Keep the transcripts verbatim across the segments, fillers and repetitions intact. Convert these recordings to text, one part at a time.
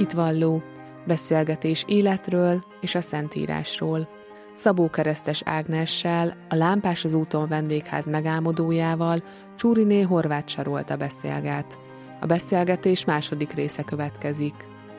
hitvalló, beszélgetés életről és a Szentírásról. Szabó Keresztes Ágnessel, a Lámpás az úton vendégház megálmodójával Csúriné Horváth Sarolta beszélget. A beszélgetés második része következik.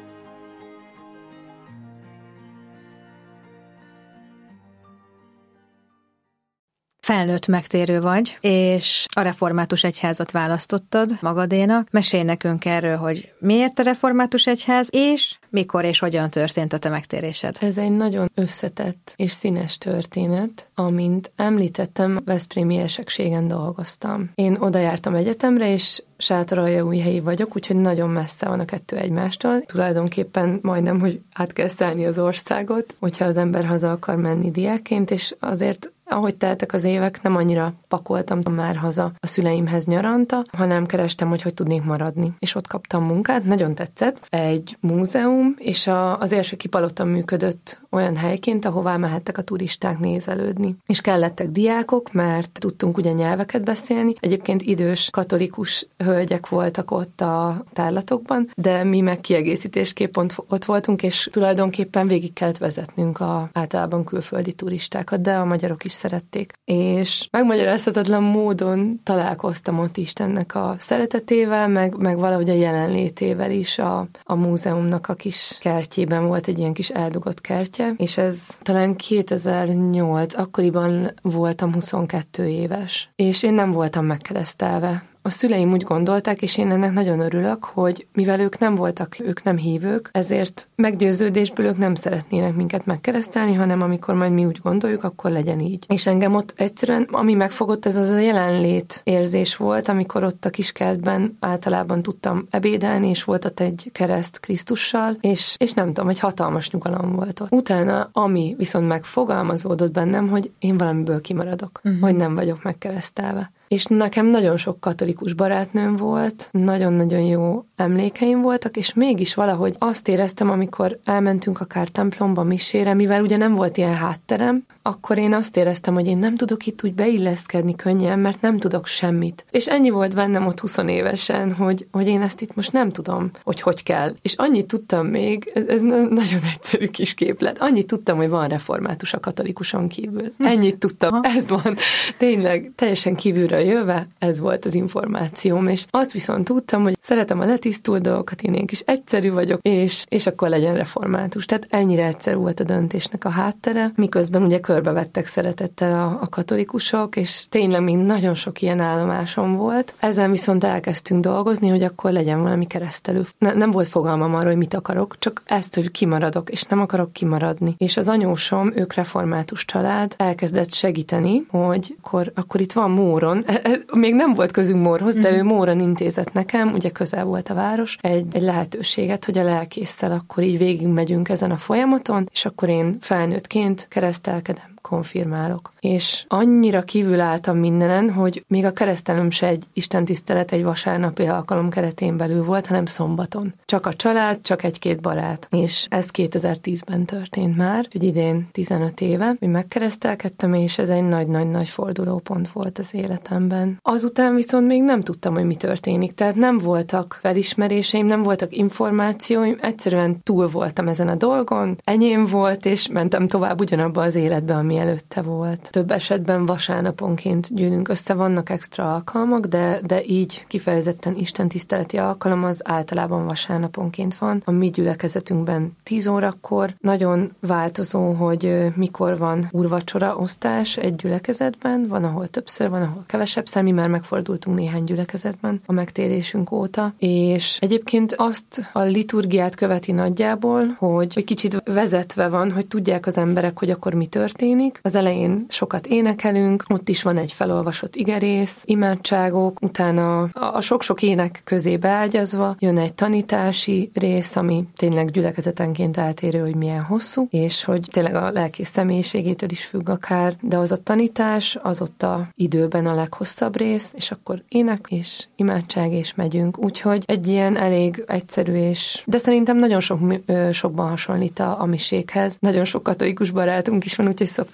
Felnőtt megtérő vagy, és a református egyházat választottad magadénak. Mesélj nekünk erről, hogy miért a református egyház, és mikor és hogyan történt a te megtérésed. Ez egy nagyon összetett és színes történet. Amint említettem, veszprémi érsekségen dolgoztam. Én oda jártam egyetemre, és Sátoraljaújhelyi vagyok, úgyhogy nagyon messze van a kettő egymástól. Tulajdonképpen majdnem, hogy át kell szállni az országot, hogyha az ember haza akar menni diákként, és azért ahogy teltek az évek, nem annyira pakoltam már haza a szüleimhez nyaranta, hanem kerestem, hogy hogy tudnék maradni. És ott kaptam munkát, nagyon tetszett. Egy múzeum, és a, az Érseki Palota működött olyan helyként, ahová mehettek a turisták nézelődni. És kellettek diákok, mert tudtunk ugye nyelveket beszélni. Egyébként idős katolikus hölgyek voltak ott a tárlatokban, de mi meg kiegészítésképp ott voltunk, és tulajdonképpen végig kellett vezetnünk a általában külföldi turistákat, de a magyarok is szerették. És megmagyarázhatatlan módon találkoztam ott Istennek a szeretetével, meg, meg valahogy a jelenlétével is a, a múzeumnak a kis kertjében volt egy ilyen kis eldugott kertje, és ez talán kétezer-nyolc, akkoriban voltam huszonkettő éves, és én nem voltam megkeresztelve. A szüleim úgy gondolták, és én ennek nagyon örülök, hogy mivel ők nem voltak, ők nem hívők, ezért meggyőződésből ők nem szeretnének minket megkeresztelni, hanem amikor majd mi úgy gondoljuk, akkor legyen így. És engem ott egyszerűen, ami megfogott, ez az a jelenlét érzés volt, amikor ott a kiskertben általában tudtam ebédelni, és volt ott egy kereszt Krisztussal, és, és nem tudom, egy hatalmas nyugalom volt ott. Utána, ami viszont megfogalmazódott bennem, hogy én valamiből kimaradok, uh-huh. hogy nem vagyok megkeresztelve. És nekem nagyon sok katolikus barátnőm volt, nagyon-nagyon jó emlékeim voltak, és mégis valahogy azt éreztem, amikor elmentünk akár templomba, misére, mivel ugye nem volt ilyen hátterem, akkor én azt éreztem, hogy én nem tudok itt úgy beilleszkedni könnyen, mert nem tudok semmit. És ennyi volt bennem ott húsz évesen, hogy, hogy én ezt itt most nem tudom, hogy hogy kell. És annyit tudtam még, ez, ez nagyon egyszerű kis képlet, annyit tudtam, hogy van református a katolikuson kívül. Ennyit tudtam, ez van. Tényleg, teljesen kívülről jöve, ez volt az információm, és azt viszont tudtam, hogy szeretem a letisztult dolgokat, én ilyen kis egyszerű vagyok, és, és akkor legyen református. Tehát ennyire egyszerű volt a döntésnek a háttere, miközben ugye körbevettek szeretettel a, a katolikusok, és tényleg még nagyon sok ilyen állomásom volt. Ezen viszont elkezdtünk dolgozni, hogy akkor legyen valami keresztelő. Ne, nem volt fogalmam arról, hogy mit akarok, csak ezt, hogy kimaradok, és nem akarok kimaradni. És az anyósom, ők református család, elkezdett segíteni, hogy akkor, akkor itt van Móron, még nem volt közünk Mórhoz, de ő Móron intézett nekem, ugye közel volt a város, egy, egy lehetőséget, hogy a lelkésszel akkor így végigmegyünk ezen a folyamaton, és akkor én felnőttként keresztelkedem, konfirmálok. És annyira kívül álltam mindenen, hogy még a keresztelőm se egy istentisztelet, egy vasárnapi alkalom keretén belül volt, hanem szombaton. Csak a család, csak egy-két barát. És ez kétezer-tízben történt már, hogy idén tizenöt éve, hogy megkeresztelkedtem, és ez egy nagy-nagy-nagy fordulópont volt az életemben. Azután viszont még nem tudtam, hogy mi történik, tehát nem voltak felismeréseim, nem voltak információim, egyszerűen túl voltam ezen a dolgon, enyém volt, és mentem tovább ugyanabba az életbe, ami előtte volt. Több esetben vasárnaponként gyűlünk össze, vannak extra alkalmak, de, de így kifejezetten istentiszteleti alkalom az általában vasárnaponként van. A mi gyülekezetünkben tíz órakor nagyon változó, hogy mikor van úrvacsora osztás egy gyülekezetben, van, ahol többször, van, ahol kevesebbszer, mi már megfordultunk néhány gyülekezetben a megtérésünk óta, és egyébként azt a liturgiát követi nagyjából, hogy, hogy kicsit vezetve van, hogy tudják az emberek, hogy akkor mi történik. Az elején sokat énekelünk, ott is van egy felolvasott igerész, imádságok, utána a sok-sok ének közé beágyazva jön egy tanítási rész, ami tényleg gyülekezetenként eltérő, hogy milyen hosszú, és hogy tényleg a lelkész személyiségétől is függ akár, de az a tanítás, az ott a időben a leghosszabb rész, és akkor ének és imádság, és megyünk. Úgyhogy egy ilyen elég egyszerű, és de szerintem nagyon sok, sokban hasonlít a, a miséghez. Nagyon sok katolikus barátunk is van, úgyhogy szoktuk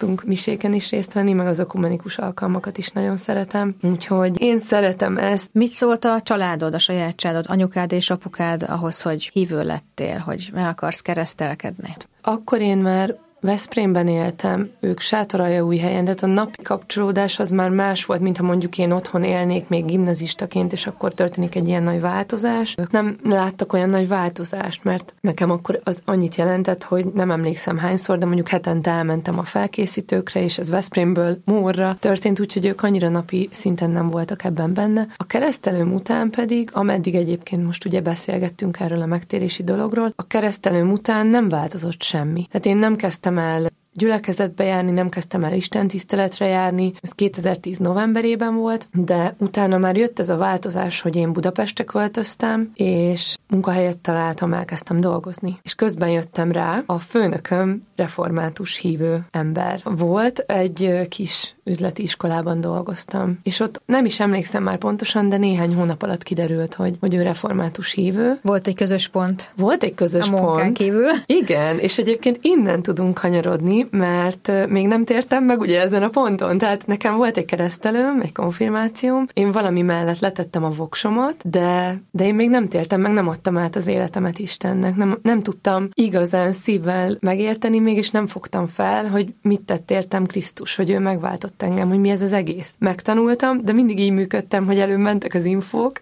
szoktunk miséken is részt venni, meg az ökumenikus alkalmakat is nagyon szeretem. Úgyhogy én szeretem ezt. Mit szólt a családod, a saját családod, anyukád és apukád ahhoz, hogy hívő lettél, hogy meg akarsz keresztelkedni? Akkor én már Veszprémben éltem, ők Sátoraljaújhelyen, de a napi kapcsolódás az már más volt, mint ha mondjuk én otthon élnék még gimnazistaként, és akkor történik egy ilyen nagy változás. Ők nem láttak olyan nagy változást, mert nekem akkor az annyit jelentett, hogy nem emlékszem hányszor, de mondjuk hetente elmentem a felkészítőkre, és ez Veszprémből Mórra történt, úgyhogy ők annyira napi szinten nem voltak ebben benne. A keresztelőm után pedig, ameddig egyébként most ugye beszélgettünk erről a megtérési dologról, a keresztelőm után nem változott semmi. Tehát én nem kezdtem el gyülekezetbe járni, nem kezdtem el istentiszteletre járni, ez kétezer-tíz novemberében volt, de utána már jött ez a változás, hogy én Budapestre költöztem, és munkahelyet találtam, elkezdtem dolgozni. És közben jöttem rá, a főnököm református hívő ember volt, egy kis üzleti iskolában dolgoztam, és ott nem is emlékszem már pontosan, de néhány hónap alatt kiderült, hogy, hogy ő református hívő. Volt egy közös pont. Volt egy közös a pont. Kívül. Igen, és egyébként innen tudunk kanyarodni, mert még nem tértem meg ugye ezen a ponton. Tehát nekem volt egy keresztelőm, egy konfirmációm, én valami mellett letettem a voksomat, de, de én még nem tértem meg, nem adtam át az életemet Istennek. Nem, nem tudtam igazán szívvel megérteni, mégis nem fogtam fel, hogy mit tett értem Krisztus, hogy ő megváltott engem, hogy mi ez az egész. Megtanultam, de mindig így működtem, hogy előbb mentek az infók,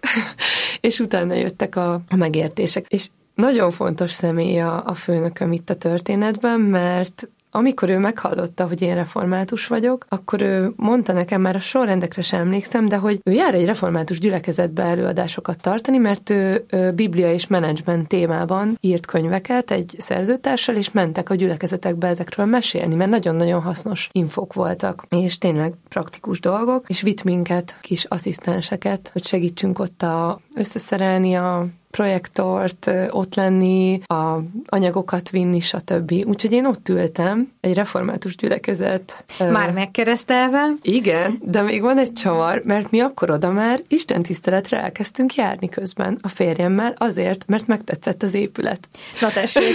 és utána jöttek a, a megértések. És nagyon fontos személy a, a főnököm itt a történetben, mert amikor ő meghallotta, hogy én református vagyok, akkor ő mondta nekem, már a sorrendekre sem emlékszem, de hogy ő jár egy református gyülekezetbe előadásokat tartani, mert ő, ő biblia és menedzsment témában írt könyveket egy szerzőtársal, és mentek a gyülekezetekbe ezekről mesélni, mert nagyon-nagyon hasznos infók voltak, és tényleg praktikus dolgok, és vitt minket, kis asszisztenseket, hogy segítsünk ott a, összeszerelni a projektort, ott lenni, a anyagokat vinni, stb. Úgyhogy én ott ültem, egy református gyülekezet. Már megkeresztelve? Igen, de még van egy csavar, mert mi akkor oda már istentiszteletre elkezdtünk járni közben a férjemmel, azért, mert megtetszett az épület. Na tessék!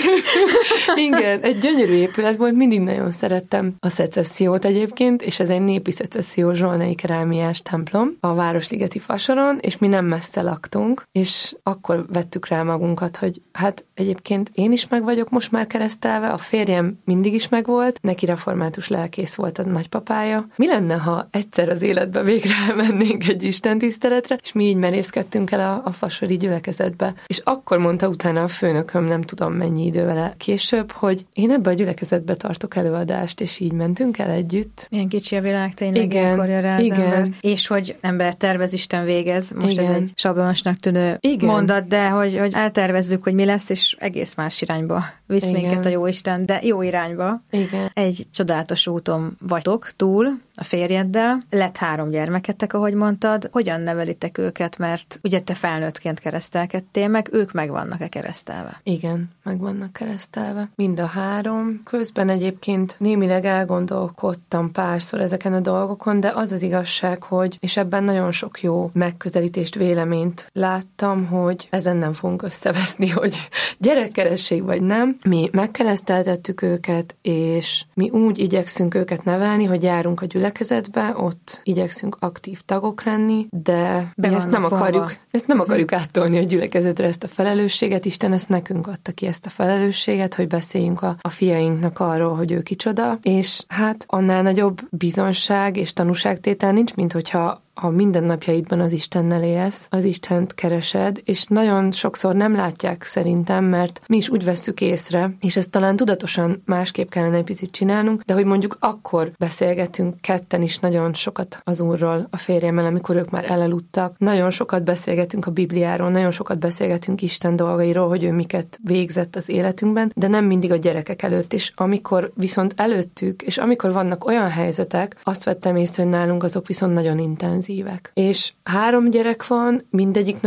Igen, egy gyönyörű épület volt, mindig nagyon szerettem a szecessziót egyébként, és ez egy népi szecesszió zsolnai kerámiás templom a Városligeti Fasoron, és mi nem messze laktunk, és akkor vettük rá magunkat, hogy hát egyébként én is meg vagyok most már keresztelve, a férjem mindig is megvolt, neki református lelkész volt a nagypapája. Mi lenne, ha egyszer az életben végre elmennénk egy istentiszteletre, és mi így merészkedtünk el a, a fasori gyülekezetbe. És akkor mondta utána a főnököm, nem tudom mennyi idővel később, hogy én ebbe a gyülekezetbe tartok előadást, és így mentünk el együtt. Milyen kicsi a világ tényleg, igen, ilyenkor rá az igen. ember. És hogy ember tervez, Isten végez. Most igen. ez egy sablonosnak tűnő igen. mondat, de hogy, hogy eltervezzük, hogy mi lesz, és egész más irányba visz igen. minket a Jóisten, de jó irányba. Igen. Egy csodálatos úton vagytok túl a férjeddel. Lett három gyermeketek, ahogy mondtad. Hogyan nevelitek őket, mert ugye te felnőttként keresztelkedtél meg, ők meg vannak-e keresztelve? Igen, meg vannak keresztelve. Mind a három. Közben egyébként némileg elgondolkodtam párszor ezeken a dolgokon, de az az igazság, hogy, és ebben nagyon sok jó megközelítést, véleményt láttam, hogy ezen nem fogunk összeveszni, hogy gyerekkeresség vagy nem. Mi megkereszteltettük őket, és mi úgy igyekszünk őket nevelni, hogy járunk a gyülekezetbe, ott igyekszünk aktív tagok lenni, de mi ezt nem akarjuk, ezt nem akarjuk áttolni a gyülekezetre, ezt a felelősséget. Isten ezt nekünk adta ki, ezt a felelősséget, hogy beszéljünk a, a fiainknak arról, hogy ő kicsoda, és hát annál nagyobb bizonság és tanúságtétel nincs, mint hogyha ha mindennapjaidban az Istennel élsz, az Istent keresed, és nagyon sokszor nem látják szerintem, mert mi is úgy vesszük észre, és ezt talán tudatosan másképp kellene egy picit csinálnunk, de hogy mondjuk akkor beszélgetünk ketten is nagyon sokat az Úrról, a férjemmel, amikor ők már elaludtak, nagyon sokat beszélgetünk a Bibliáról, nagyon sokat beszélgetünk Isten dolgairól, hogy ő miket végzett az életünkben, de nem mindig a gyerekek előtt is. Amikor viszont előttük, és amikor vannak olyan helyzetek, azt vettem észre, hogy nálunk azok viszont nagyon intenzívek. És három gyerek van, mindegyik nagyon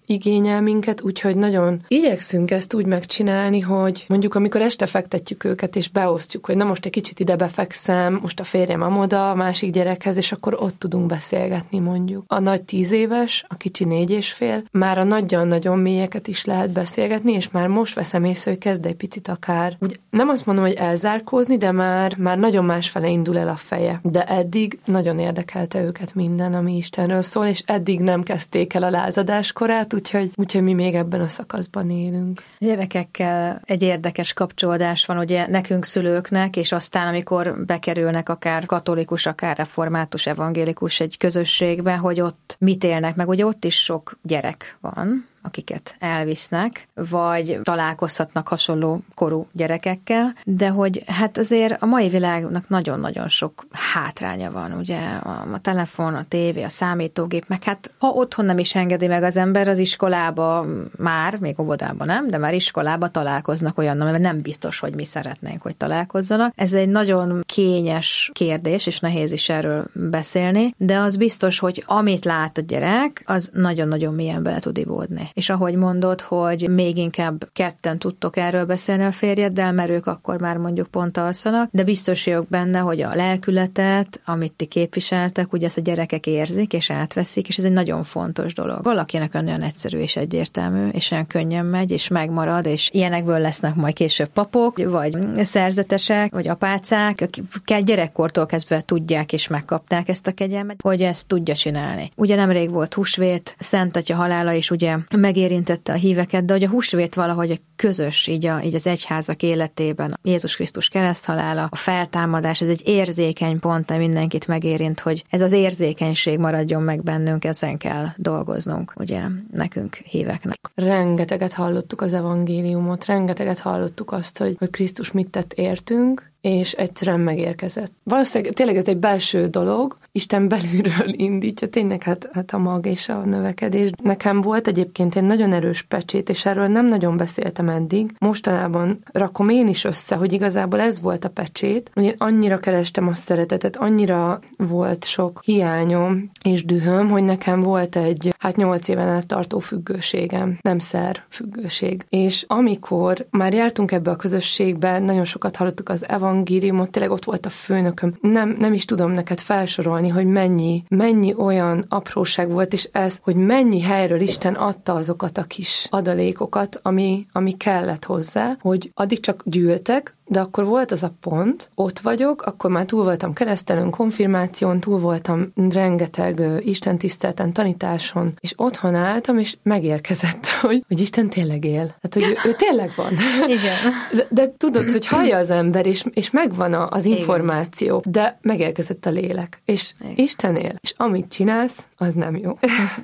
igényel minket, úgyhogy nagyon igyekszünk ezt úgy megcsinálni, hogy mondjuk amikor este fektetjük őket, és beosztjuk, hogy na most egy kicsit ide befekszem, most a férjem amoda, a másik gyerekhez, és akkor ott tudunk beszélgetni mondjuk. A nagy tíz éves, a kicsi négy és fél, már a nagyon-nagyon mélyeket is lehet beszélgetni, és már most veszem észre, hogy kezd egy picit akár, úgy nem azt mondom, hogy elzárkózni, de már, már nagyon másfele indul el a feje. De eddig nagyon érdekelte őket minden, ami Istenről szól, és eddig nem kezdték el a lázadáskorát, úgyhogy, úgyhogy mi még ebben a szakaszban élünk. Gyerekekkel egy érdekes kapcsolódás van ugye nekünk szülőknek, és aztán amikor bekerülnek akár katolikus, akár református, evangélikus egy közösségbe, hogy ott mit élnek meg, ugye ott is sok gyerek van, akiket elvisznek, vagy találkozhatnak hasonló korú gyerekekkel, de hogy hát azért a mai világnak nagyon-nagyon sok hátránya van, ugye a, a telefon, a tévé, a számítógép, meg hát ha otthon nem is engedi meg az ember, az iskolába már, még óvodában nem, de már iskolába találkoznak olyannal, mert nem biztos, hogy mi szeretnénk, hogy találkozzanak. Ez egy nagyon kényes kérdés, és nehéz is erről beszélni, de az biztos, hogy amit lát a gyerek, az nagyon-nagyon mélyen bele tud ivódni. És ahogy mondod, hogy még inkább ketten tudtok erről beszélni a férjeddel, mert ők akkor már mondjuk pont alszanak, de biztos vagyok benne, hogy a lelkületet, amit ti képviseltek, ugye ezt a gyerekek érzik és átveszik, és ez egy nagyon fontos dolog. Valakinek olyan egyszerű és egyértelmű, és olyan könnyen megy, és megmarad, és ilyenekből lesznek majd később papok, vagy szerzetesek, vagy apácák, akik gyerekkortól kezdve tudják és megkapták ezt a kegyelmet, hogy ezt tudja csinálni. Ugye nemrég volt húsvét, Szent Atya halála is ugye megérintette a híveket, de hogy a húsvét valahogy a közös, így, a, így az egyházak életében, Jézus Krisztus kereszthalála, a feltámadás, ez egy érzékeny pont, ami mindenkit megérint, hogy ez az érzékenység maradjon meg bennünk, ezen kell dolgoznunk, ugye, nekünk híveknek. Rengeteget hallottuk az evangéliumot, rengeteget hallottuk azt, hogy, hogy Krisztus mit tett értünk, és egyszerűen megérkezett. Valószínűleg tényleg ez egy belső dolog, Isten belülről indítja, tényleg hát, hát a mag és a növekedés. Nekem volt egyébként egy nagyon erős pecsét, és erről nem nagyon beszéltem eddig. Mostanában rakom én is össze, hogy igazából ez volt a pecsét, hogy én annyira kerestem a szeretetet, annyira volt sok hiányom és dühöm, hogy nekem volt egy hát nyolc éven át tartó függőségem, nem szer függőség. És amikor már jártunk ebbe a közösségbe, nagyon sokat hallottuk az evangéliumot, tényleg ott volt a főnököm. Nem, nem is tudom neked felsorolni, hogy mennyi, mennyi olyan apróság volt, és ez, hogy mennyi helyről Isten adta azokat a kis adalékokat, ami, ami kellett hozzá, hogy addig csak gyűltek, de akkor volt az a pont, ott vagyok, akkor már túl voltam keresztelőn, konfirmáción, túl voltam rengeteg uh, istentiszteleten, tanításon, és otthon álltam, és megérkezett, hogy, hogy Isten tényleg él. Hát, hogy ő, ő tényleg van. Igen. De, de tudod, hogy hallja az ember, és, és megvan a, az információ, igen, de megérkezett a lélek. És igen, Isten él. És amit csinálsz, az nem jó.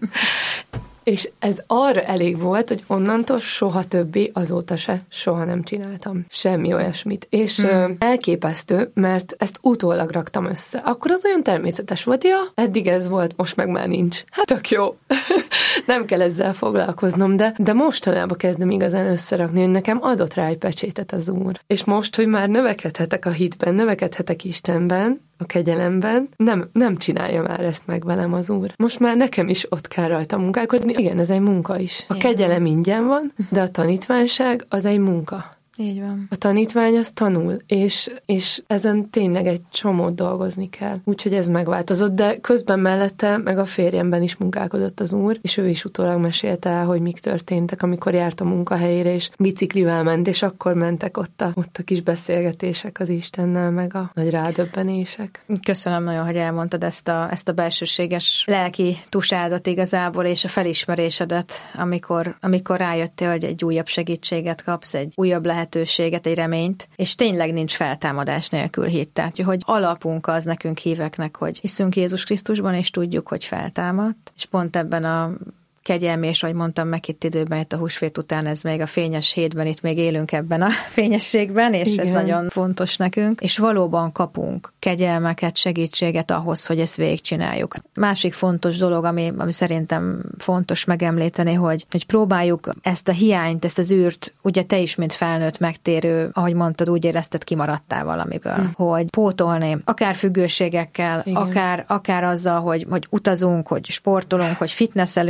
És ez arra elég volt, hogy onnantól soha többé, azóta se, soha nem csináltam semmi olyasmit. És hmm. elképesztő, mert ezt utólag raktam össze. Akkor az olyan természetes volt, ja, eddig ez volt, most meg már nincs. Hát tök jó. Nem kell ezzel foglalkoznom, de, de mostanában kezdem igazán összerakni, hogy nekem adott rá egy pecsétet az Úr. És most, hogy már növekedhetek a hitben, növekedhetek Istenben, a kegyelemben, nem, nem csinálja már ezt meg velem az Úr. Most már nekem is ott kell rajta munkálkodni. Igen, ez egy munka is. A kegyelem ingyen van, de a tanítványság az egy munka. Így van. A tanítvány az tanul, és, és ezen tényleg egy csomót dolgozni kell. Úgyhogy ez megváltozott, de közben mellette meg a férjemben is munkálkodott az Úr, és ő is utólag mesélte el, hogy mik történtek, amikor járt a munkahelyére, és biciklivel ment, és akkor mentek ott a, ott a kis beszélgetések az Istennel, meg a nagy rádöbbenések. Köszönöm nagyon, hogy elmondtad ezt a, ezt a belsőséges lelki tusádat igazából, és a felismerésedet, amikor, amikor rájöttél, hogy egy újabb segítséget kapsz, egy újabb lehetőséget, lehetőséget, egy reményt, és tényleg nincs feltámadás nélkül hit. Tehát, hogy alapunk az nekünk híveknek, hogy hiszünk Jézus Krisztusban, és tudjuk, hogy feltámadt. És pont ebben a kegyelmi, és ahogy mondtam, meg itt időben, itt a húsvét után, ez még a fényes hétben, itt még élünk ebben a fényességben, és igen, ez nagyon fontos nekünk, és valóban kapunk kegyelmeket, segítséget ahhoz, hogy ezt végigcsináljuk. Másik fontos dolog, ami, ami szerintem fontos megemlíteni, hogy, hogy próbáljuk ezt a hiányt, ezt az űrt, ugye te is, mint felnőtt megtérő, ahogy mondtad, úgy érezted, kimaradtál valamiből, hm. hogy pótolni, akár függőségekkel, akár, akár azzal, hogy, hogy utazunk, hogy sportolunk, hogy fitnesszelünk, hogy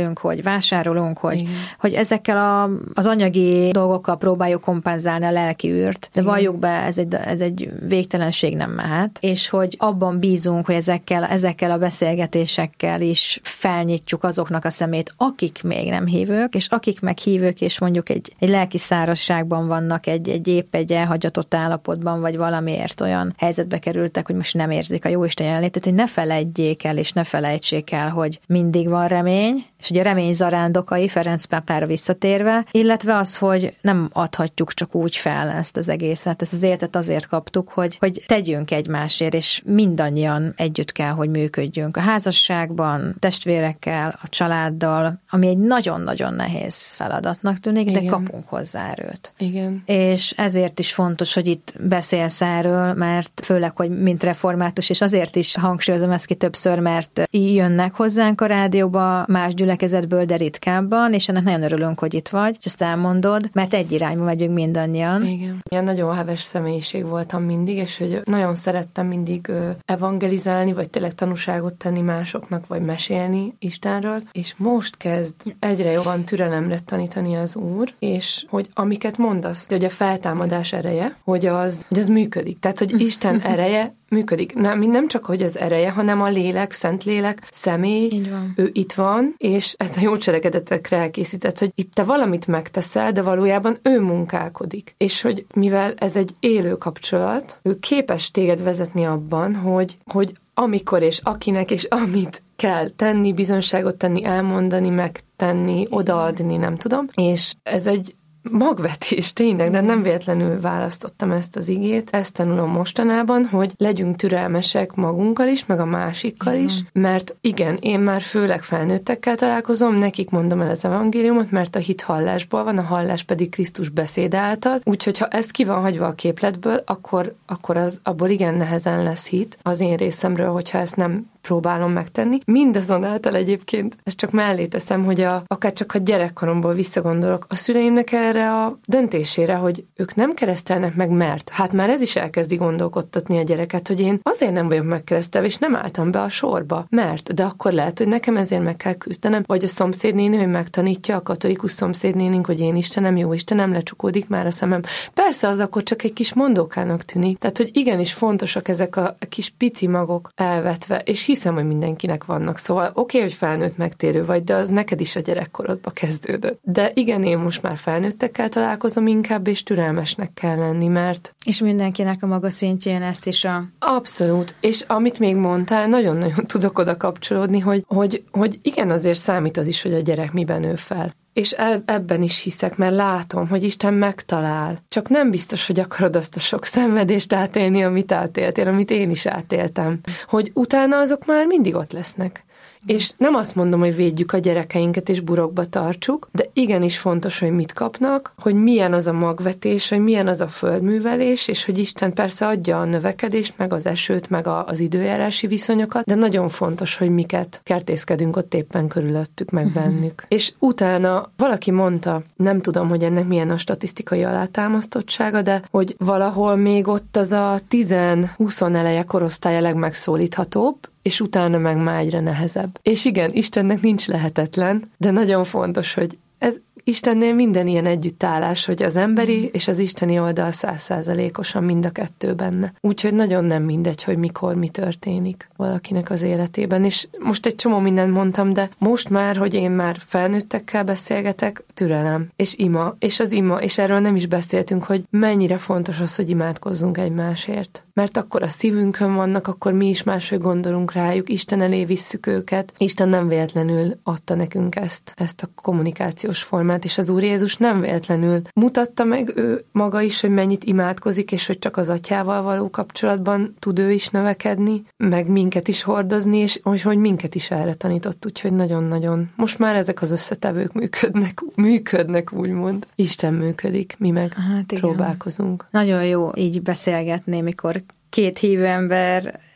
hogy vásárolunk, hogy, hogy ezekkel a, az anyagi dolgokkal próbáljuk kompenzálni a lelki űrt, de igen. valljuk be, ez egy, ez egy végtelenség nem mehet, és hogy abban bízunk, hogy ezekkel, ezekkel a beszélgetésekkel is felnyitjuk azoknak a szemét, akik még nem hívők, és akik meg hívők, és mondjuk egy, egy lelki szárazságban vannak, egy, egy épp egy elhagyatott állapotban, vagy valamiért olyan helyzetbe kerültek, hogy most nem érzik a Jóisten jelenlétét, hogy ne feledjék el, és ne felejtsék el, hogy mindig van remény, és ugye a remény zarándokai, Ferenc pápára visszatérve, illetve az, hogy nem adhatjuk csak úgy fel ezt az egészet, ezt az életet azért kaptuk, hogy, hogy tegyünk egymásért, és mindannyian együtt kell, hogy működjünk. A házasságban, testvérekkel, a családdal, ami egy nagyon-nagyon nehéz feladatnak tűnik, igen. de kapunk hozzá erőt. Igen. És ezért is fontos, hogy itt beszélsz erről, mert főleg, hogy mint református, és azért is hangsúlyozom ezt ki többször, mert jönnek hozzánk a rádióba más gyülekezetből, de ritkábban, és ennek nagyon örülünk, hogy itt vagy, és ezt elmondod, mert egy irányba megyünk mindannyian. Igen. Ilyen nagyon heves személyiség voltam mindig, és hogy nagyon szerettem mindig evangelizálni, vagy tényleg tanúságot tenni másoknak, vagy mesélni Istenről, és most kezd egyre jobban türelemre tanítani az Úr, és hogy amiket mondasz, hogy a feltámadás ereje, hogy az, hogy az működik. Tehát, hogy Isten ereje működik. Nem, nem csak, hogy az ereje, hanem a lélek, szent lélek, személy, ő itt van, és ezt a jó cselekedetekre elkészített, hogy itt te valamit megteszel, de valójában ő munkálkodik. És hogy mivel ez egy élő kapcsolat, ő képes téged vezetni abban, hogy, hogy amikor és akinek és amit kell tenni, bizonyságot tenni, elmondani, megtenni, odaadni, nem tudom. És ez egy magvetés tényleg, de nem véletlenül választottam ezt az igét. Ezt tanulom mostanában, hogy legyünk türelmesek magunkkal is, meg a másikkal is, mert igen, én már főleg felnőttekkel találkozom, nekik mondom el az evangéliumot, mert a hit hallásból van, a hallás pedig Krisztus beszéde által, úgyhogy ha ez ki van hagyva a képletből, akkor, akkor az, abból igen nehezen lesz hit az én részemről, hogyha ezt nem próbálom megtenni. Mindazonáltal egyébként, ezt csak mellé teszem, hogy a, akár csak a gyerekkoromból visszagondolok, a szüleimnek erre a döntésére, hogy ők nem keresztelnek meg, mert hát már ez is elkezdi gondolkodtatni a gyereket, hogy én azért nem vagyok megkeresztelve, és nem álltam be a sorba, mert, de akkor lehet, hogy nekem ezért meg kell küzdenem, vagy a szomszédnéni, hogy megtanítja a katolikus szomszédnénink, hogy én Istenem, jó Istenem, lecsukódik már a szemem. Persze az akkor csak egy kis mondókának tűnik. Tehát, hogy igenis fontosak ezek a kis pici magok elvetve, és hiszem, hogy mindenkinek vannak. Szóval oké, okay, hogy felnőtt megtérő vagy, de az neked is a gyerekkorodba kezdődött. De igen, én most már felnőttekkel találkozom inkább, és türelmesnek kell lenni, mert... És mindenkinek a maga szintjén ezt is a... Abszolút. És amit még mondtál, nagyon-nagyon tudok oda kapcsolódni, hogy, hogy, hogy igen, azért számít az is, hogy a gyerek miben nő fel. És ebben is hiszek, mert látom, hogy Isten megtalál. Csak nem biztos, hogy akarod azt a sok szenvedést átélni, amit átéltél, amit én is átéltem. Hogy utána azok már mindig ott lesznek. És nem azt mondom, hogy védjük a gyerekeinket és burokba tartsuk, de igenis fontos, hogy mit kapnak, hogy milyen az a magvetés, hogy milyen az a földművelés, és hogy Isten persze adja a növekedést, meg az esőt, meg a, az időjárási viszonyokat, de nagyon fontos, hogy miket kertészkedünk ott éppen körülöttük, meg bennük. És utána valaki mondta, nem tudom, hogy ennek milyen a statisztikai alátámasztottsága, de hogy valahol még ott az a tíz-húsz eleje korosztálya legmegszólíthatóbb, és utána meg már egyre nehezebb. És igen, Istennek nincs lehetetlen, de nagyon fontos, hogy ez Istennél minden ilyen együttállás, hogy az emberi és az isteni oldal száz százalékosan mind a kettő benne. Úgyhogy nagyon nem mindegy, hogy mikor mi történik valakinek az életében. És most egy csomó mindent mondtam, de most már, hogy én már felnőttekkel beszélgetek, türelem, és ima, és az ima, és erről nem is beszéltünk, hogy mennyire fontos az, hogy imádkozzunk egymásért. Mert akkor a szívünkön vannak, akkor mi is máshogy gondolunk rájuk, Isten elé visszük őket. Isten nem véletlenül adta nekünk ezt, ezt a kommunikációs formát, és az Úr Jézus nem véletlenül mutatta meg ő maga is, hogy mennyit imádkozik, és hogy csak az atyával való kapcsolatban tud ő is növekedni, meg minket is hordozni, és hogy, hogy minket is erre tanított, úgyhogy nagyon-nagyon. Most már ezek az összetevők működnek, működnek úgymond. Isten működik, mi meg hát próbálkozunk. Nagyon jó így beszélgetni, mikor két hívő ember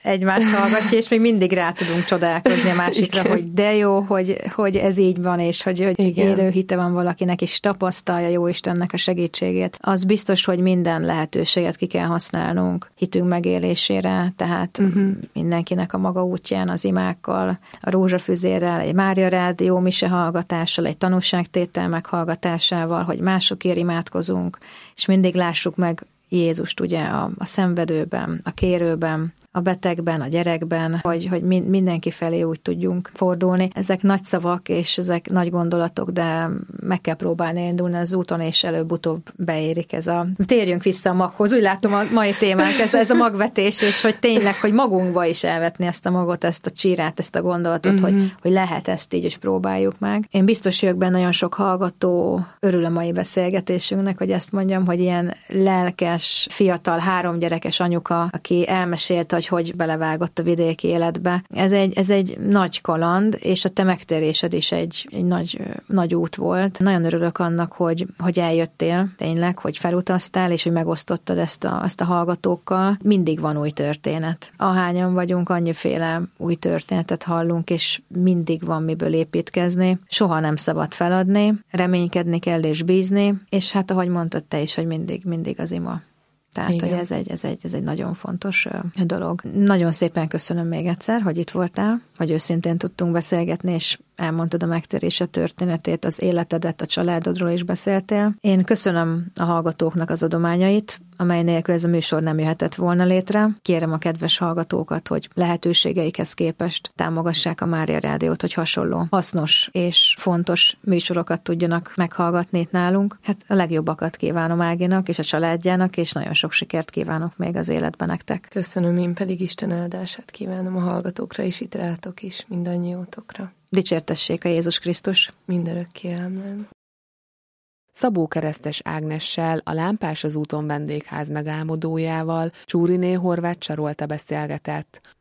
egymást hallgatja, és még mindig rá tudunk csodálkozni a másikra, igen. hogy de jó, hogy, hogy ez így van, és hogy, hogy élő hite van valakinek, és tapasztalja jó Istennek a segítségét. Az biztos, hogy minden lehetőséget ki kell használnunk hitünk megélésére, tehát uh-huh. mindenkinek a maga útján, az imákkal, a rózsafüzérrel, egy Mária Rádió mise hallgatással, egy tanúságtétel meghallgatásával, hogy másokért imádkozunk, és mindig lássuk meg Jézust ugye a, a szenvedőben, a kérőben, a betegben, a gyerekben, hogy, hogy mindenki felé úgy tudjunk fordulni. Ezek nagy szavak, és ezek nagy gondolatok, de meg kell próbálni indulni az úton, és előbb-utóbb beérik ez a... Térjünk vissza a maghoz. Úgy látom a mai témánk, ez, ez a magvetés, és hogy tényleg, hogy magunkba is elvetni ezt a magot, ezt a csírát, ezt a gondolatot, mm-hmm. hogy, hogy lehet ezt így is próbáljuk meg. Én biztos vagyok benne, nagyon sok hallgató örül a mai beszélgetésünknek, hogy ezt mondjam, hogy ilyen lelkes, fiatal, három gyerekes anyuka, aki elmesélte, hogy hogy belevágott a vidéki életbe. Ez egy, ez egy nagy kaland, és a te megtérésed is egy, egy nagy, nagy út volt. Nagyon örülök annak, hogy, hogy eljöttél, tényleg, hogy felutaztál, és hogy megosztottad ezt a, ezt a hallgatókkal. Mindig van új történet. Ahányan vagyunk, annyiféle új történetet hallunk, és mindig van miből építkezni. Soha nem szabad feladni, reménykedni kell és bízni, és hát ahogy mondtad te is, hogy mindig, mindig az ima. Tehát, igen. hogy ez egy, ez, egy, ez egy nagyon fontos dolog. Nagyon szépen köszönöm még egyszer, hogy itt voltál, hogy őszintén tudtunk beszélgetni, és elmondtad a megtérés történetét, az életedet, a családodról is beszéltél. Én köszönöm a hallgatóknak az adományait, amely nélkül ez a műsor nem jöhetett volna létre. Kérem a kedves hallgatókat, hogy lehetőségeikhez képest támogassák a Mária Rádiót, hogy hasonló hasznos és fontos műsorokat tudjanak meghallgatni itt nálunk. Hát a legjobbakat kívánom Áginak és a családjának, és nagyon sok sikert kívánok még az életben nektek. Köszönöm, én pedig Isten áldását kívánom a hallgatókra, és itt rátok is, mindannyiótokra. Dicsértessék a Jézus Krisztus. Mindörökké, ámen. Szabó Keresztes Ágnessel, a Lámpás az úton vendégház megálmodójával Csúriné Horváth Csarolta beszélgetett.